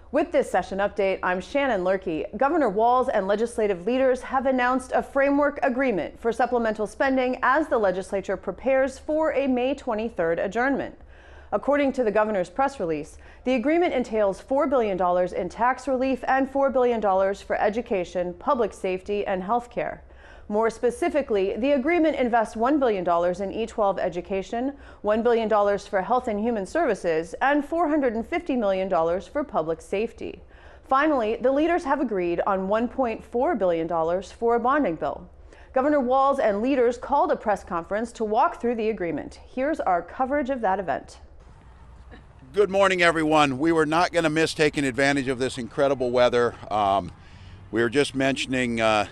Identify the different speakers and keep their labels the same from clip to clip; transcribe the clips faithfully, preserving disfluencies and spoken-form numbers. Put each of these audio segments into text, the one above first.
Speaker 1: With this session update, I'm Shannon Lurkey. Governor Walz and legislative leaders have announced a framework agreement for supplemental spending as the legislature prepares for a May twenty-third adjournment. According to the governor's press release, the agreement entails four billion dollars in tax relief and four billion dollars for education, public safety, and health care. More specifically, the agreement invests one billion dollars in E twelve education, one billion dollars for health and human services, and four hundred fifty million dollars for public safety. Finally, the leaders have agreed on one point four billion dollars for a bonding bill. Governor Walz and leaders called a press conference to walk through the agreement. Here's our coverage of that event.
Speaker 2: Good morning, everyone. We were not going to miss taking advantage of this incredible weather. Um, we were just mentioning uh,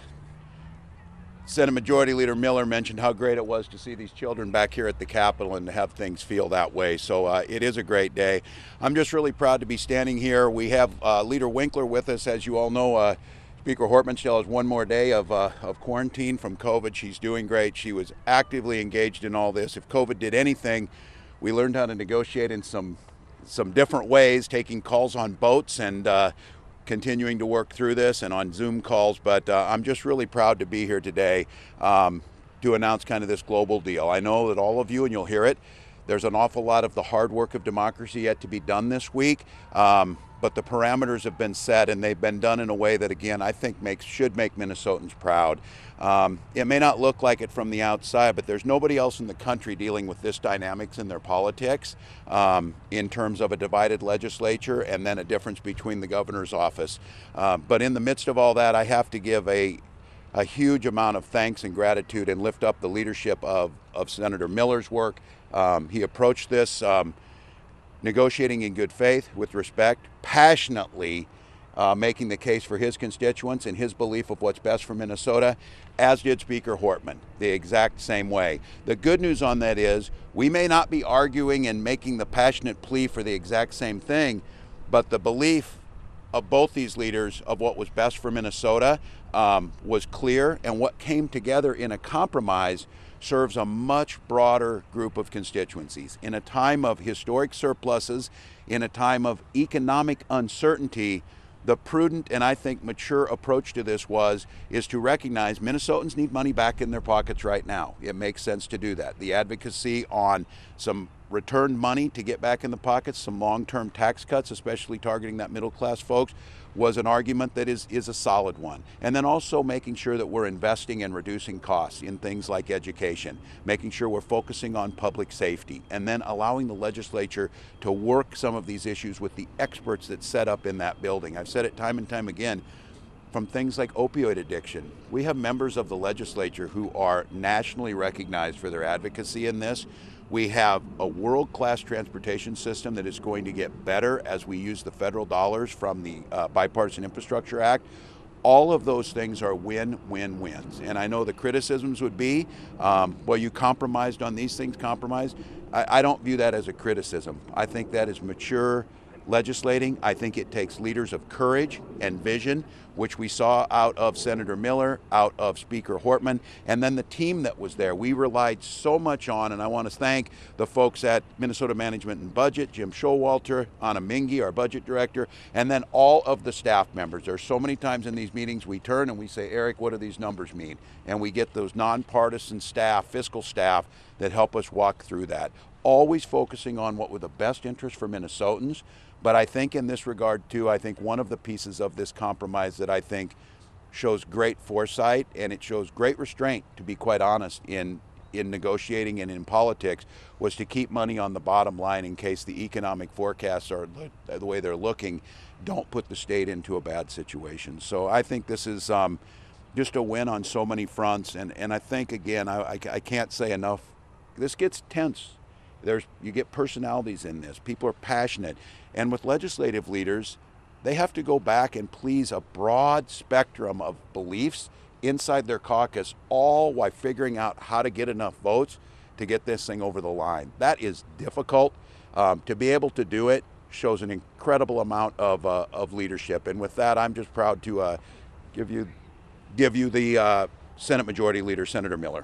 Speaker 2: Senate Majority Leader Miller mentioned how great it was to see these children back here at the Capitol and to have things feel that way. So uh, it is a great day. I'm just really proud to be standing here. We have uh, Leader Winkler with us. As you all know, uh, Speaker Hortman still has one more day of, uh, of quarantine from COVID. She's doing great. She was actively engaged in all this. If COVID did anything, we learned how to negotiate in some, some different ways, taking calls on boats and uh, continuing to work through this and on Zoom calls, but uh, I'm just really proud to be here today um, to announce kind of this global deal. I know that all of you, and you'll hear it, there's an awful lot of the hard work of democracy yet to be done this week, um, but the parameters have been set and they've been done in a way that, again, I think makes should make Minnesotans proud. Um, it may not look like it from the outside, but there's nobody else in the country dealing with this dynamics in their politics um, in terms of a divided legislature and then a difference between the governor's office. Uh, but in the midst of all that, I have to give a, a huge amount of thanks and gratitude and lift up the leadership of, of Senator Miller's work. Um, he approached this um, negotiating in good faith, with respect, passionately uh, making the case for his constituents and his belief of what's best for Minnesota, as did Speaker Hortman, the exact same way. The good news on that is we may not be arguing and making the passionate plea for the exact same thing, but the belief of both these leaders of what was best for Minnesota um, was clear, and what came together in a compromise serves a much broader group of constituencies. In a time of historic surpluses, in a time of economic uncertainty, the prudent and I think mature approach to this was is to recognize Minnesotans need money back in their pockets right now. It makes sense to do that. The advocacy on some returned money to get back in the pockets, some long-term tax cuts, especially targeting that middle-class folks, was an argument that is, is a solid one. And then also making sure that we're investing and reducing costs in things like education, making sure we're focusing on public safety, and then allowing the legislature to work some of these issues with the experts that set up in that building. I've said it time and time again, from things like opioid addiction. We have members of the legislature who are nationally recognized for their advocacy in this. We have a world-class transportation system that is going to get better as we use the federal dollars from the uh, Bipartisan Infrastructure Act. All of those things are win-win-wins. And I know the criticisms would be, um, well, you compromised on these things, compromised. I, I don't view that as a criticism. I think that is mature legislating. I think it takes leaders of courage and vision, which we saw out of Senator Miller, out of Speaker Hortman, and then the team that was there. We relied so much on, and I want to thank the folks at Minnesota Management and Budget, Jim Showalter, Anna Mingy, our budget director, and then all of the staff members. There's so many times in these meetings we turn and we say, Eric, what do these numbers mean? And we get those nonpartisan staff, fiscal staff, that help us walk through that. Always focusing on what were the best interests for Minnesotans. But I think in this regard, too, I think one of the pieces of this compromise that I think shows great foresight and it shows great restraint, to be quite honest, in, in negotiating and in politics, was to keep money on the bottom line in case the economic forecasts are the, the way they're looking, don't put the state into a bad situation. So I think this is um, just a win on so many fronts. And, and I think, again, I, I, I can't say enough, this gets tense. There's, you get personalities in this. People are passionate. And with legislative leaders, they have to go back and please a broad spectrum of beliefs inside their caucus, all while figuring out how to get enough votes to get this thing over the line. That is difficult. Um, to be able to do it shows an incredible amount of, uh, of leadership. And with that, I'm just proud to uh, give you, give you the uh, Senate Majority Leader, Senator Miller.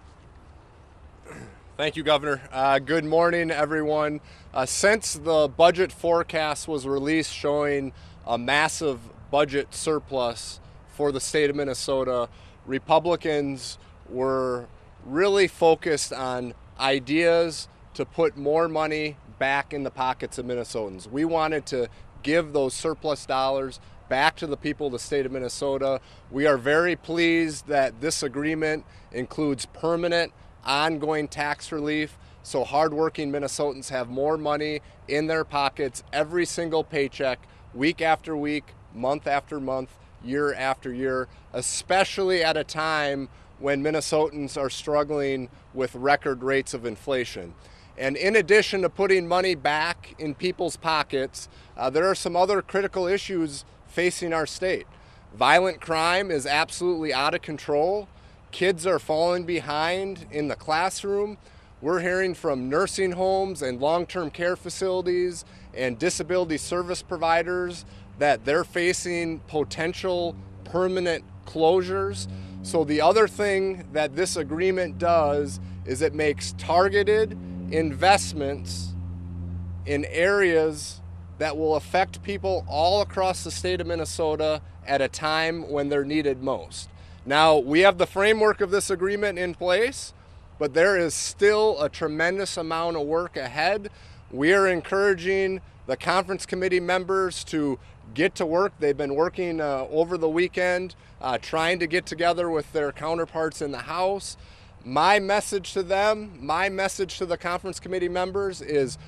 Speaker 3: Thank you, Governor. Uh, good morning, everyone. Uh, since the budget forecast was released showing a massive budget surplus for the state of Minnesota. Republicans were really focused on ideas to put more money back in the pockets of Minnesotans. We wanted to give those surplus dollars back to the people of the state of Minnesota. We are very pleased that this agreement includes permanent, ongoing tax relief, so hardworking Minnesotans have more money in their pockets every single paycheck, week after week, month after month, year after year, especially at a time when Minnesotans are struggling with record rates of inflation. And in addition to putting money back in people's pockets, uh, there are some other critical issues facing our state. Violent crime is absolutely out of control. Kids are falling behind in the classroom. We're hearing from nursing homes and long-term care facilities and disability service providers that they're facing potential permanent closures. So the other thing that this agreement does is it makes targeted investments in areas that will affect people all across the state of Minnesota at a time when they're needed most. Now, we have the framework of this agreement in place, but there is still a tremendous amount of work ahead. We are encouraging the conference committee members to get to work. They've been working uh, over the weekend, uh, trying to get together with their counterparts in the House. My message to them, my message to the conference committee members is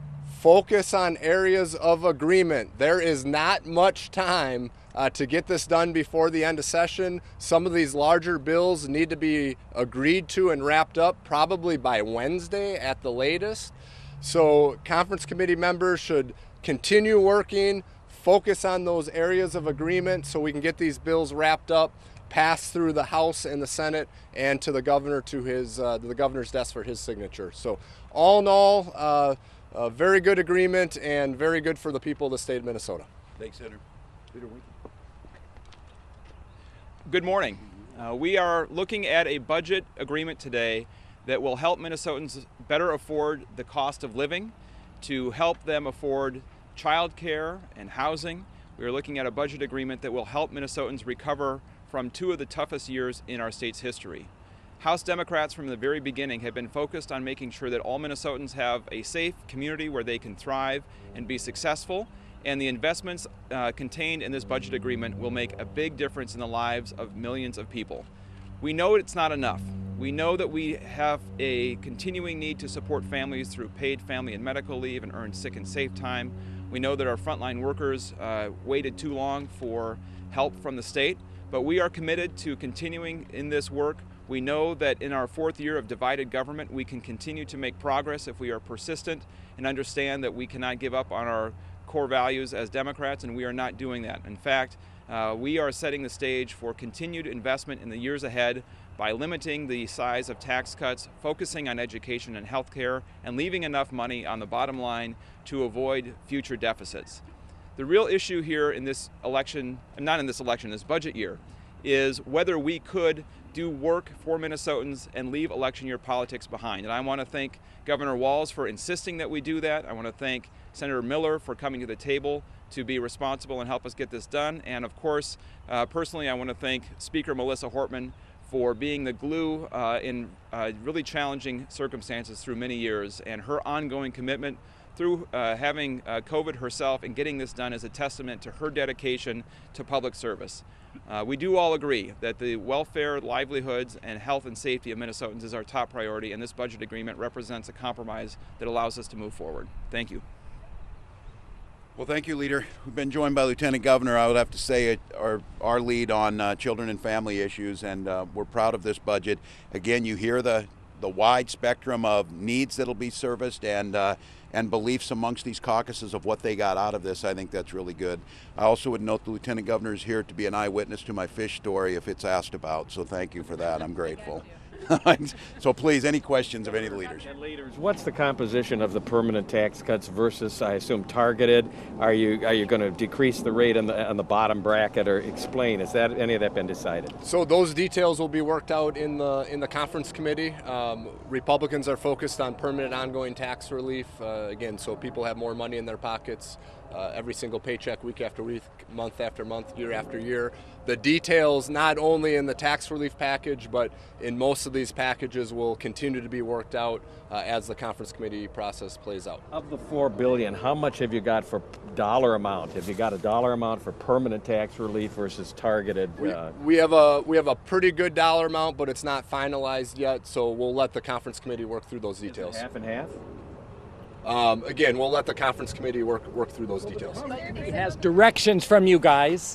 Speaker 3: focus on areas of agreement. There is not much time uh, to get this done before the end of session. Some of these larger bills need to be agreed to and wrapped up probably by Wednesday at the latest. So conference committee members should continue working, focus on those areas of agreement so we can get these bills wrapped up, passed through the House and the Senate, and to the governor to his uh, to the governor's desk for his signature. So all in all, uh, a very good agreement and very good for the people of the state of Minnesota.
Speaker 2: Thanks, Senator. Leader Winkie.
Speaker 4: Good morning. Uh, we are looking at a budget agreement today that will help Minnesotans better afford the cost of living, to help them afford child care and housing. We are looking at a budget agreement that will help Minnesotans recover from two of the toughest years in our state's history. House Democrats from the very beginning have been focused on making sure that all Minnesotans have a safe community where they can thrive and be successful, and the investments uh, contained in this budget agreement will make a big difference in the lives of millions of people. We know it's not enough. We know that we have a continuing need to support families through paid family and medical leave and earned sick and safe time. We know that our frontline workers uh, waited too long for help from the state, but we are committed to continuing in this work. We know that in our fourth year of divided government, we can continue to make progress if we are persistent and understand that we cannot give up on our core values as Democrats, and we are not doing that. In fact, uh, we are setting the stage for continued investment in the years ahead by limiting the size of tax cuts, focusing on education and health care, and leaving enough money on the bottom line to avoid future deficits. The real issue here in this election, not in this election, this budget year, is whether we could do work for Minnesotans and leave election year politics behind. And I want to thank Governor Walz for insisting that we do that. I want to thank Senator Miller for coming to the table to be responsible and help us get this done. And of course, uh, personally, I want to thank Speaker Melissa Hortman for being the glue uh, in uh, really challenging circumstances through many years, and her ongoing commitment through uh, having uh, COVID herself and getting this done is a testament to her dedication to public service. Uh, we do all agree that the welfare, livelihoods, and health and safety of Minnesotans is our top priority, and this budget agreement represents a compromise that allows us to move forward. Thank you.
Speaker 2: Well, thank you, Leader. We've been joined by Lieutenant Governor. I would have to say our, our lead on uh, children and family issues, and uh, we're proud of this budget. Again, you hear the, the wide spectrum of needs that'll be serviced and uh, and beliefs amongst these caucuses of what they got out of this. I think that's really good. I also would note the Lieutenant Governor is here to be an eyewitness to my fish story if it's asked about, so thank you for that. I'm grateful. So please, any questions of any of the leaders?
Speaker 5: And leaders, what's the composition of the permanent tax cuts versus, I assume, targeted? Are you are you going to decrease the rate on the on the bottom bracket, or explain? Has that any of that been decided?
Speaker 3: So those details will be worked out in the in the conference committee. Um, Republicans are focused on permanent ongoing tax relief, uh, again, so people have more money in their pockets uh, every single paycheck, week after week, month after month, year after year. The details, not only in the tax relief package, but in most of these packages, will continue to be worked out uh, as the conference committee process plays out.
Speaker 5: Of the four billion dollars, how much have you got for dollar amount? Have you got a dollar amount for permanent tax relief versus targeted?
Speaker 3: We,
Speaker 5: uh,
Speaker 3: we have a we have a pretty good dollar amount, but it's not finalized yet, so we'll let the conference committee work through those details.
Speaker 5: half and half?
Speaker 3: Um, again, we'll let the conference committee work work through those details.
Speaker 6: It has directions from you guys.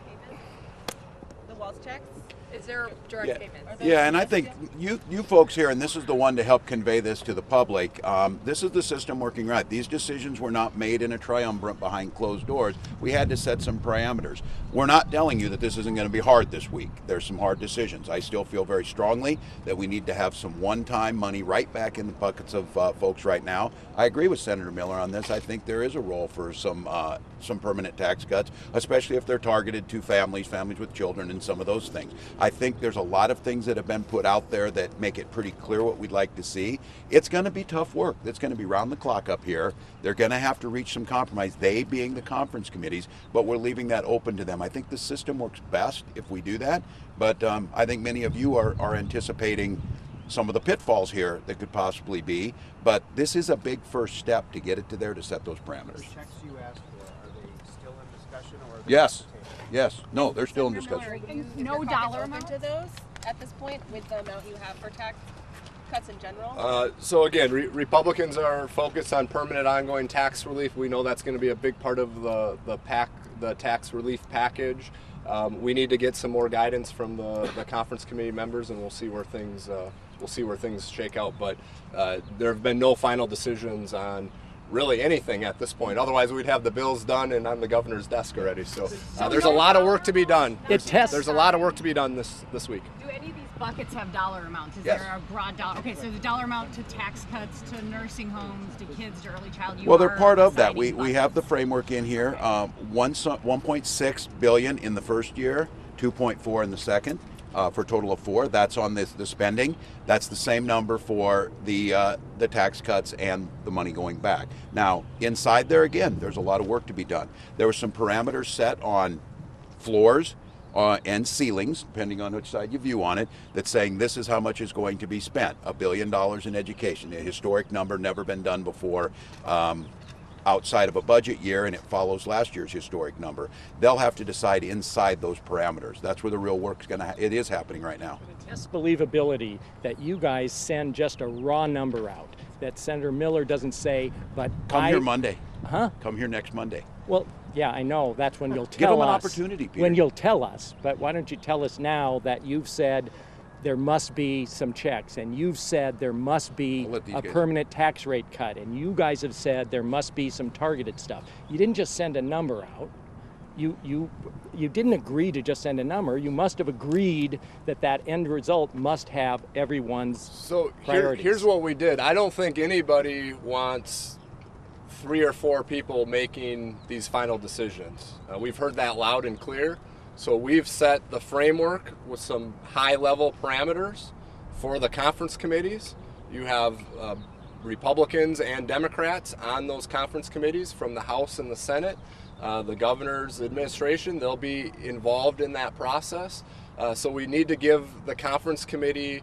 Speaker 7: The Walls checks? Is there direct
Speaker 2: Yeah.
Speaker 7: payments?
Speaker 2: Yeah, and I think you you folks here, and this is the one to help convey this to the public, um, this is the system working right. These decisions were not made in a triumvirate behind closed doors. We had to set some parameters. We're not telling you that this isn't going to be hard this week. There's some hard decisions. I still feel very strongly that we need to have some one-time money right back in the buckets of uh, folks right now. I agree with Senator Miller on this. I think there is a role for some uh, some permanent tax cuts, especially if they're targeted to families, families with children, and some of those things. I think there's a lot of things that have been put out there that make it pretty clear what we'd like to see. It's going to be tough work. It's going to be round the clock up here. They're going to have to reach some compromise, they being the conference committees, but we're leaving that open to them. I think the system works best if we do that, but um, I think many of you are, are anticipating some of the pitfalls here that could possibly be, but this is a big first step to get it to there to set those parameters.
Speaker 8: Those checks you asked for, are they still in discussion or are they
Speaker 2: Yes,
Speaker 8: on the table?
Speaker 2: yes. No, they're still in
Speaker 7: Senator
Speaker 2: discussion.
Speaker 7: Miller, you-
Speaker 9: And
Speaker 7: is
Speaker 9: no
Speaker 7: your caucus
Speaker 9: dollar
Speaker 7: open
Speaker 9: amount?
Speaker 7: to those at this point with the amount you have for tax cuts in general?
Speaker 3: Uh, so again, re- Republicans are focused on permanent ongoing tax relief. We know that's going to be a big part of the the pack, the tax relief package. Um, we need to get some more guidance from the, the conference committee members, and we'll see where things uh, we'll see where things shake out. But uh, there have been no final decisions on really anything at this point. Otherwise, we'd have the bills done and on the governor's desk already. So uh, there's a lot of work to be done.
Speaker 6: It tests.
Speaker 3: There's a lot of work to be done this this week.
Speaker 9: Do any of these buckets have dollar amounts? Is
Speaker 2: Yes.
Speaker 9: there a broad dollar? Okay, so the dollar amount to tax cuts, to nursing homes, to kids, to early child. You
Speaker 2: Well, they're
Speaker 9: are
Speaker 2: part of that.
Speaker 9: assigning
Speaker 2: We, we have the
Speaker 9: buckets.
Speaker 2: framework in here. Um, one one point six billion in the first year, two point four in the second, uh, for a total of four. That's on this the spending. That's the same number for the uh, the tax cuts and the money going back. Now, inside there again, there's a lot of work to be done. There were some parameters set on floors uh, and ceilings, depending on which side you view on it, that's saying this is how much is going to be spent. A billion dollars in education, a historic number, never been done before. Um, outside of a budget year, and it follows last year's historic number. They'll have to decide inside those parameters. That's where the real work's going to. Ha- it is happening right now.
Speaker 6: Test believability that you guys send just a raw number out. That Senator Miller doesn't say, but
Speaker 2: Come
Speaker 6: I,
Speaker 2: here Monday.
Speaker 6: Huh?
Speaker 2: Come here next Monday.
Speaker 6: Well, yeah, I know. That's when you'll
Speaker 2: Give
Speaker 6: tell
Speaker 2: them an
Speaker 6: us.
Speaker 2: opportunity, Peter.
Speaker 6: When you'll tell us. But why don't you tell us now that you've said there must be some checks, and you've said there must be
Speaker 2: I'll let these
Speaker 6: a
Speaker 2: guys-
Speaker 6: permanent tax rate cut, and you guys have said there must be some targeted stuff. You didn't just send a number out. You you you didn't agree to just send a number. You must have agreed that that end result must have everyone's
Speaker 3: So here,
Speaker 6: priorities.
Speaker 3: here's what we did. I don't think anybody wants three or four people making these final decisions. Uh, we've heard that loud and clear. So we've set the framework with some high-level parameters for the conference committees. You have uh, Republicans and Democrats on those conference committees from the House and the Senate. Uh, the governor's administration, they'll be involved in that process. Uh, so we need to give the conference committee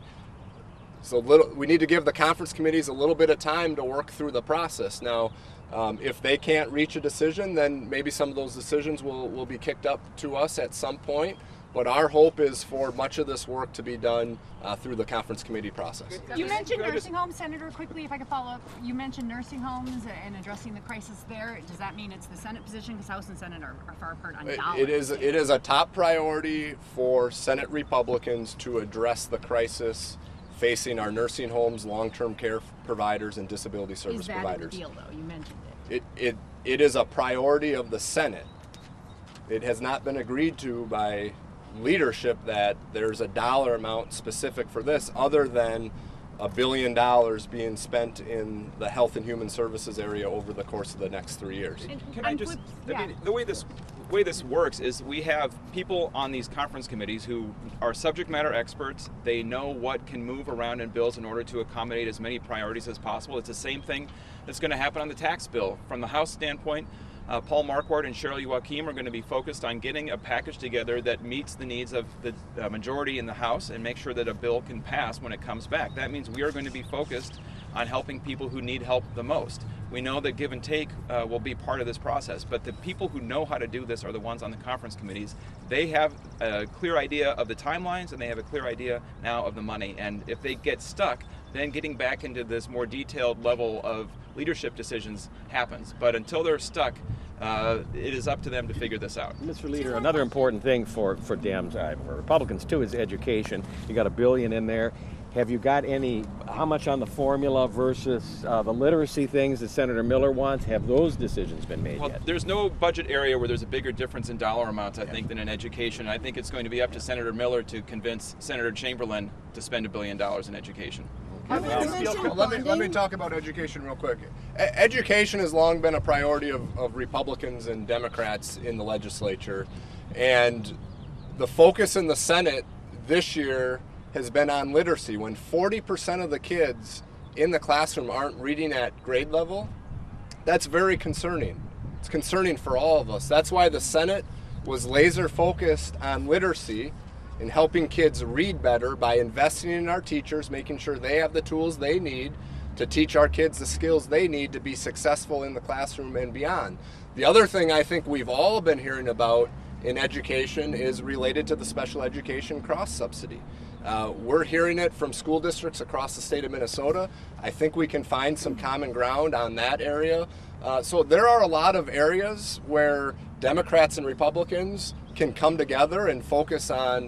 Speaker 3: So little, we need to give the conference committees a little bit of time to work through the process. Now, um, if they can't reach a decision, then maybe some of those decisions will, will be kicked up to us at some point. But our hope is for much of this work to be done uh, through the conference committee process.
Speaker 9: You mentioned nursing homes, Senator, quickly, if I could follow up. You mentioned nursing homes and addressing the crisis there. Does that mean it's the Senate position? Because House and Senate are, are far apart on
Speaker 3: It,
Speaker 9: dollars.
Speaker 3: it is it is a top priority for Senate Republicans to address the crisis facing our nursing homes, long-term care providers, and disability service
Speaker 9: Is that
Speaker 3: providers.
Speaker 9: a deal, though? You mentioned it.
Speaker 3: It, it, it is a priority of the Senate. It has not been agreed to by leadership that there's a dollar amount specific for this other than a billion dollars being spent in the health and human services area over the course of the next three years.
Speaker 4: Can I just, I mean, the way this way this works is we have people on these conference committees who are subject matter experts. They know what can move around in bills in order to accommodate as many priorities as possible. It's the same thing that's going to happen on the tax bill. From the House standpoint, Uh, Paul Marquardt and Cheryl Joachim are going to be focused on getting a package together that meets the needs of the uh, majority in the House and make sure that a bill can pass when it comes back. That means we are going to be focused on helping people who need help the most. We know that give and take uh, will be part of this process, but the people who know how to do this are the ones on the conference committees. They have a clear idea of the timelines and they have a clear idea now of the money. And if they get stuck, then getting back into this more detailed level of leadership decisions happens. But until they're stuck, uh, it is up to them to figure this out.
Speaker 5: Mister Leader, another important thing for, for Dems, uh, for Republicans too, is education. You got a billion in there. Have you got any, how much on the formula versus uh, the literacy things that Senator Miller wants? Have those decisions been made
Speaker 4: well,
Speaker 5: yet?
Speaker 4: There's no budget area where there's a bigger difference in dollar amounts, I think, than in education. I think it's going to be up to Senator Miller to convince Senator Chamberlain to spend a billion dollars in education.
Speaker 3: Well, let me let me talk about education real quick. E- education has long been a priority of, of Republicans and Democrats in the legislature, and the focus in the Senate this year has been on literacy. When forty percent of the kids in the classroom aren't reading at grade level, that's very concerning. It's concerning for all of us. That's why the Senate was laser focused on literacy and helping kids read better by investing in our teachers, making sure they have the tools they need to teach our kids the skills they need to be successful in the classroom and beyond. The other thing I think we've all been hearing about in education is related to the special education cross subsidy. Uh, we're hearing it from school districts across the state of Minnesota. I think we can find some common ground on that area. Uh, so there are a lot of areas where Democrats and Republicans can come together and focus on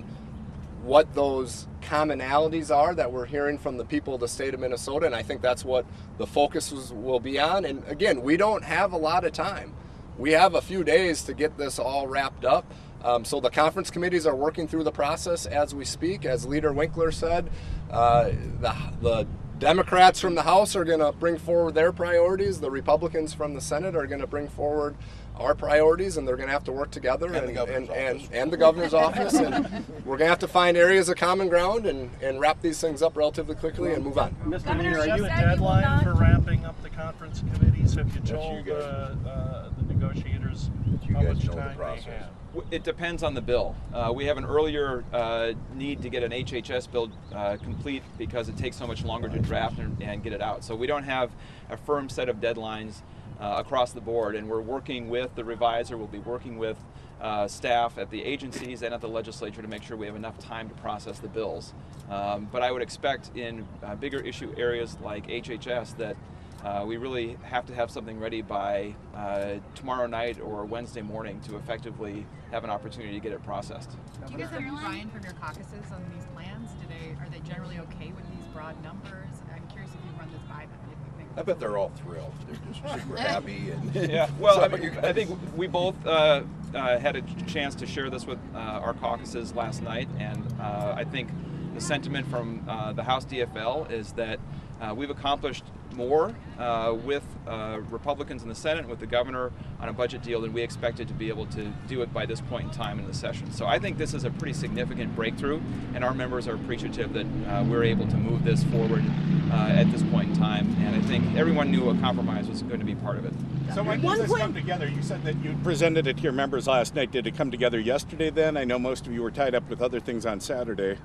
Speaker 3: what those commonalities are that we're hearing from the people of the state of Minnesota, and I think that's what the focus was, will be on. And again, we don't have a lot of time. We have a few days to get this all wrapped up. Um, so the conference committees are working through the process as we speak. As Leader Winkler said, uh, the, the Democrats from the House are going to bring forward their priorities. The Republicans from the Senate are going to bring forward our priorities, and they're going to have to work together, and,
Speaker 2: and,
Speaker 3: and,
Speaker 2: the,
Speaker 3: and, and, and the governor's office. And we're going to have to find areas of common ground and, and wrap these things up relatively quickly and move on.
Speaker 10: Mister Leader, are you a deadline for wrapping up the conference committees? Have you told uh, uh, the negotiators how much time they have?
Speaker 4: It depends on the bill. Uh, we have an earlier uh, need to get an H H S bill uh, complete because it takes so much longer to draft and, and get it out. So we don't have a firm set of deadlines uh, across the board, and we're working with the reviser. We'll be working with uh, staff at the agencies and at the legislature to make sure we have enough time to process the bills. Um, but I would expect in uh, bigger issue areas like H H S that Uh, we really have to have something ready by uh, tomorrow night or Wednesday morning to effectively have an opportunity to get it processed.
Speaker 9: Do you guys have buy-in from your caucuses on these plans? Do they are they generally okay with these broad numbers? I'm curious if you run this by them. If you think
Speaker 2: I bet they're all thrilled. They're just super happy. And
Speaker 4: yeah, well, I, mean, I think we both uh, uh, had a chance to share this with uh, our caucuses last night, and uh, I think the sentiment from uh, the House D F L is that uh, we've accomplished more uh, with uh, Republicans in the Senate and with the governor on a budget deal than we expected to be able to do it by this point in time in the session. So I think this is a pretty significant breakthrough, and our members are appreciative that uh, we're able to move this forward uh, at this point in time. And I think everyone knew a compromise was going to be part of it.
Speaker 10: So when does this come together? You said that you presented it to your members last night. Did it come together yesterday then? I know most of you were tied up with other things on Saturday.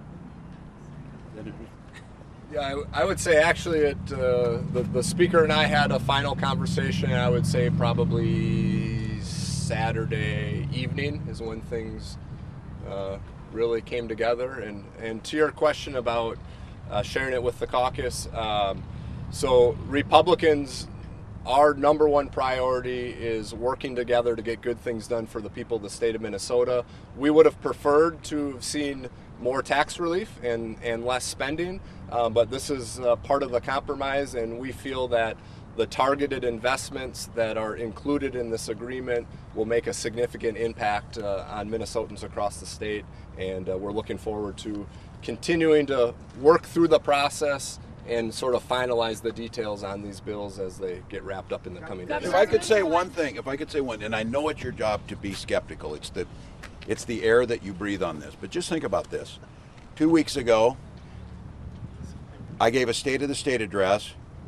Speaker 3: Yeah, I, I would say actually it, uh, the, the speaker and I had a final conversation, I would say probably Saturday evening is when things uh, really came together. And, and to your question about uh, sharing it with the caucus, um, so Republicans, our number one priority is working together to get good things done for the people of the state of Minnesota. We would have preferred to have seen more tax relief and, and less spending, um, but this is uh, part of the compromise, and we feel that the targeted investments that are included in this agreement will make a significant impact uh, on Minnesotans across the state, and uh, we're looking forward to continuing to work through the process and sort of finalize the details on these bills as they get wrapped up in the coming days.
Speaker 2: If I could say one thing, if I could say one, and I know it's your job to be skeptical, it's the, it's the air that you breathe on this, but just think about this. Two weeks ago, I gave a State of the State address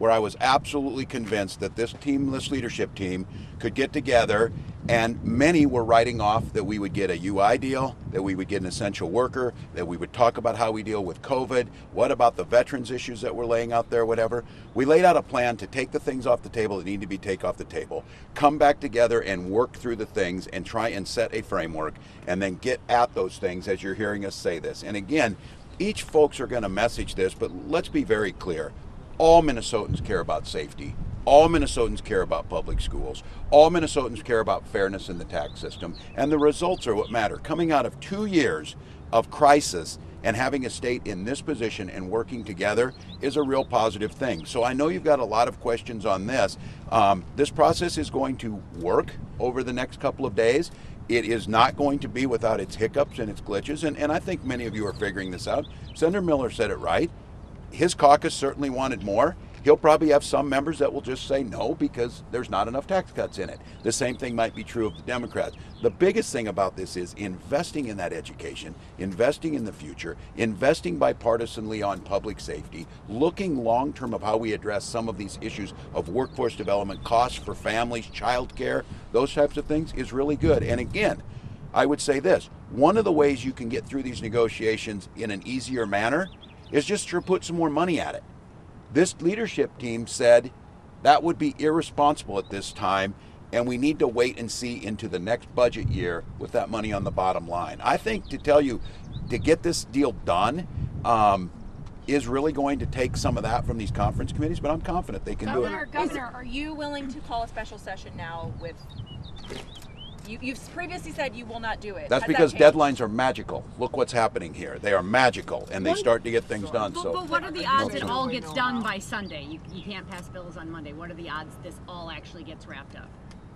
Speaker 2: where I was absolutely convinced that this team, this leadership team could get together, and many were writing off that we would get a U I deal, that we would get an essential worker, that we would talk about how we deal with COVID, what about the veterans issues that we're laying out there, whatever. We laid out a plan to take the things off the table that need to be taken off the table, come back together and work through the things and try and set a framework and then get at those things as you're hearing us say this. And again, each folks are going to message this, but let's be very clear. All Minnesotans care about safety. All Minnesotans care about public schools. All Minnesotans care about fairness in the tax system. And the results are what matter. Coming out of two years of crisis and having a state in this position and working together is a real positive thing. So I know you've got a lot of questions on this. Um, this process is going to work over the next couple of days. It is not going to be without its hiccups and its glitches. And, and I think many of you are figuring this out. Senator Miller said it right. His caucus certainly wanted more. He'll probably have some members that will just say no because there's not enough tax cuts in it. The same thing might be true of the Democrats. The biggest thing about this is investing in that education, investing in the future, investing bipartisanly on public safety, looking long-term of how we address some of these issues of workforce development, costs for families, child care, those types of things is really good. And again, I would say this, one of the ways you can get through these negotiations in an easier manner is just to put some more money at it. This leadership team said that would be irresponsible at this time, and we need to wait and see into the next budget year with that money on the bottom line. I think, to tell you, to get this deal done um, is really going to take some of that from these conference committees, but I'm confident they can
Speaker 7: Governor,
Speaker 2: do it.
Speaker 7: Governor, are you willing to call a special session now with... You, you've previously said you will not do it.
Speaker 2: That's
Speaker 7: Has
Speaker 2: because
Speaker 7: that
Speaker 2: deadlines are magical. Look what's happening here. They are magical, and they start to get things done.
Speaker 9: But,
Speaker 2: So,
Speaker 9: but what are the odds it all gets done by Sunday? You, you can't pass bills on Monday. What are the odds this all actually gets wrapped up?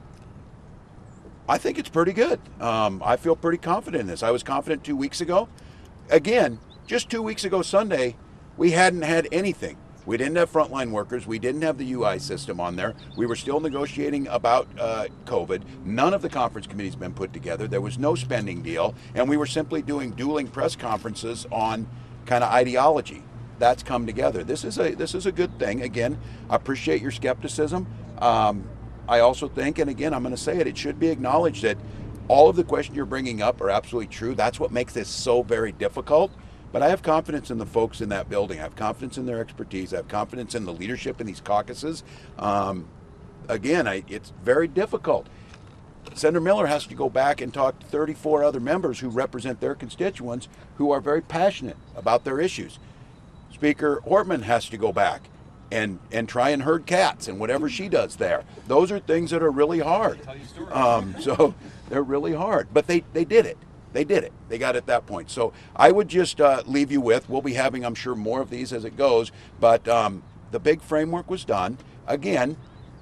Speaker 2: I think it's pretty good. Um, I feel pretty confident in this. I was confident two weeks ago. Again, just two weeks ago Sunday, we hadn't had anything. We didn't have frontline workers. We didn't have the U I system on there. We were still negotiating about uh, COVID. None of the conference committees been put together. There was no spending deal. And we were simply doing dueling press conferences on kind of ideology. That's come together. This is a this is a good thing. Again, I appreciate your skepticism. Um, I also think, and again, I'm going to say it, it should be acknowledged that all of the questions you're bringing up are absolutely true. That's what makes this so very difficult. But I have confidence in the folks in that building. I have confidence in their expertise. I have confidence in the leadership in these caucuses. Um, again, I, it's very difficult. Senator Miller has to go back and talk to thirty-four other members who represent their constituents who are very passionate about their issues. Speaker Hortman has to go back and, and try and herd cats and whatever she does there. Those are things that are really hard. Um, so they're really hard. But they, they did it. They did it. They got it at that point. So I would just uh, leave you with, we'll be having, I'm sure, more of these as it goes, but um, the big framework was done. Again,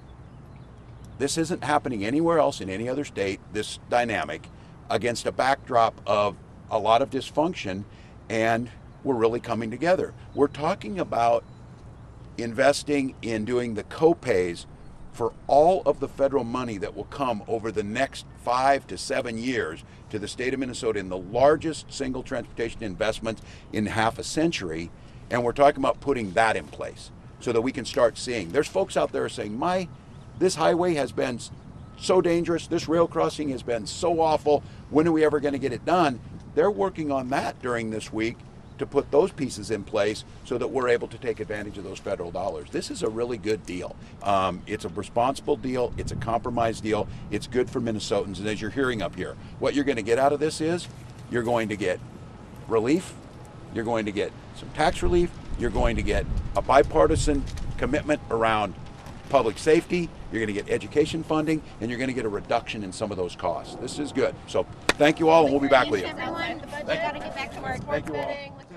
Speaker 2: this isn't happening anywhere else in any other state, this dynamic, against a backdrop of a lot of dysfunction, and we're really coming together. We're talking about investing in doing the co-pays for all of the federal money that will come over the next five to seven years to the state of Minnesota in the largest single transportation investment in half a century. And we're talking about putting that in place so that we can start seeing. There's folks out there saying, my, this highway has been so dangerous. This rail crossing has been so awful. When are we ever going to get it done? They're working on that during this week to put those pieces in place so that we're able to take advantage of those federal dollars. This is a really good deal. Um, it's a responsible deal. It's a compromise deal. It's good for Minnesotans. And as you're hearing up here, what you're going to get out of this is you're going to get relief. You're going to get some tax relief. You're going to get a bipartisan commitment around public safety. You're going to get education funding, and you're going to get a reduction in some of those costs. This is good. So thank you all, and we'll be back with you.
Speaker 7: Everyone, the budget, got to get back to our sports betting.